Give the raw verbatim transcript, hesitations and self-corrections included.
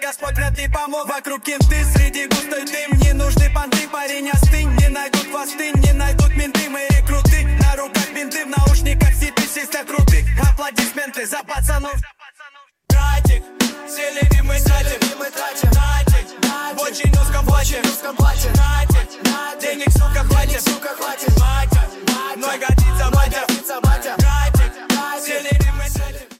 Господь вряд ли помог. Вокруг кенты, среди густой дым. Не нужны понты, парень, остынь. Не найдут хвосты, не найдут менты. Мы рекруты, на руках бинты, в наушниках сипи-систа крутых. Аплодисменты за пацанов. Братик, все леви мы тратим, в очень узком плаче. Братик,